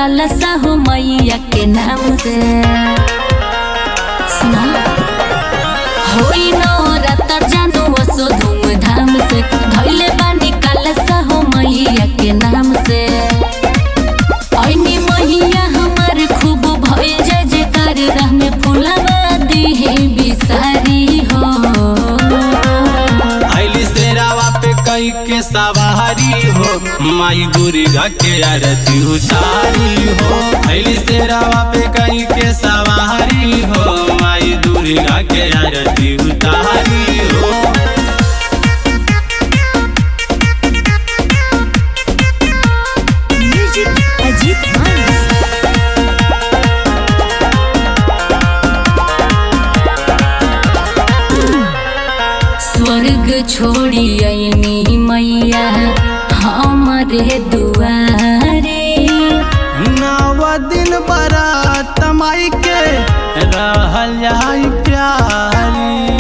कलसा हो मैया के नाम से। सुना होई नौराता जानू असो धूमधाम से, धइले बानी कलसा हो मैया के नाम से। ऐनी मैया हमार खूब भइल जय जयकार, राह में फुलवा दिहे बिसारी हो। आइली शेरावा पे कई के सवारी हो, माई दुर्गा के आरती उतारी हो। आइली शेरावा पे कई के सवारी हो, माई दुर्गा के आरती उतारी हो। स्वर्ग छोड़ी ऐनी मैया हमारे दुआरे, 9 दिन बारात माई के रहल जाई प्यारी।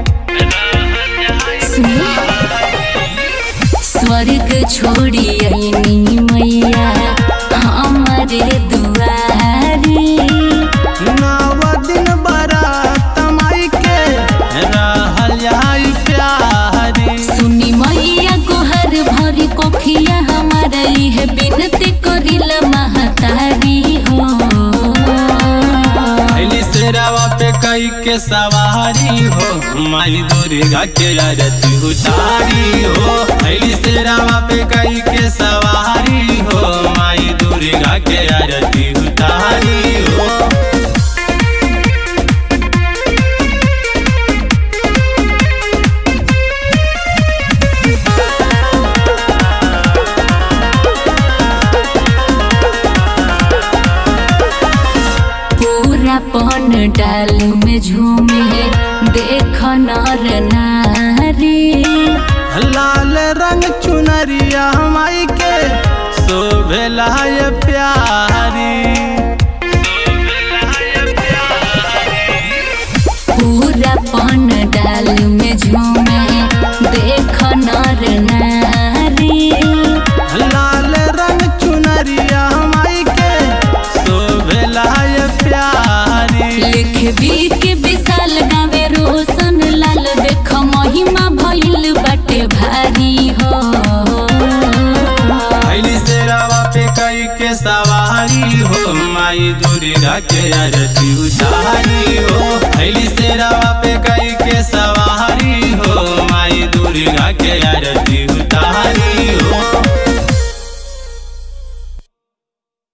स्वर्ग छोड़ी ऐनी मैया हमारे दुआरे, 9 दिन बारात माई के रहल जाई प्यारी। सुनी मैया को हर भरी कोखिया हमारा है, बिनती करिल महतारी हो। आइली शेरावा पे कई के सवारी हो, माई दुर्गा के आरती उतारी हो। आइली शेरावा पे कई के सवारी हो, माई दुर्गा के आरती उतारी हो। पूरा पन डाल में झूमे देख नर नारी, लाल रंग चुनरिया माई के शोभेला ये प्यारी। पूरा पन डाल में झूमे देख नर नारी, लाल रंग चुनरिया माई के शोभेला ये प्यारी। लिखबी के विशाल गावे रोशन लाल, देख महिमा भइल बाटे भारी हो। आइली शेरावा पे कई के सवारी हो, माई दुर्गा के आरती उतारी हो। आइली शेरावा पे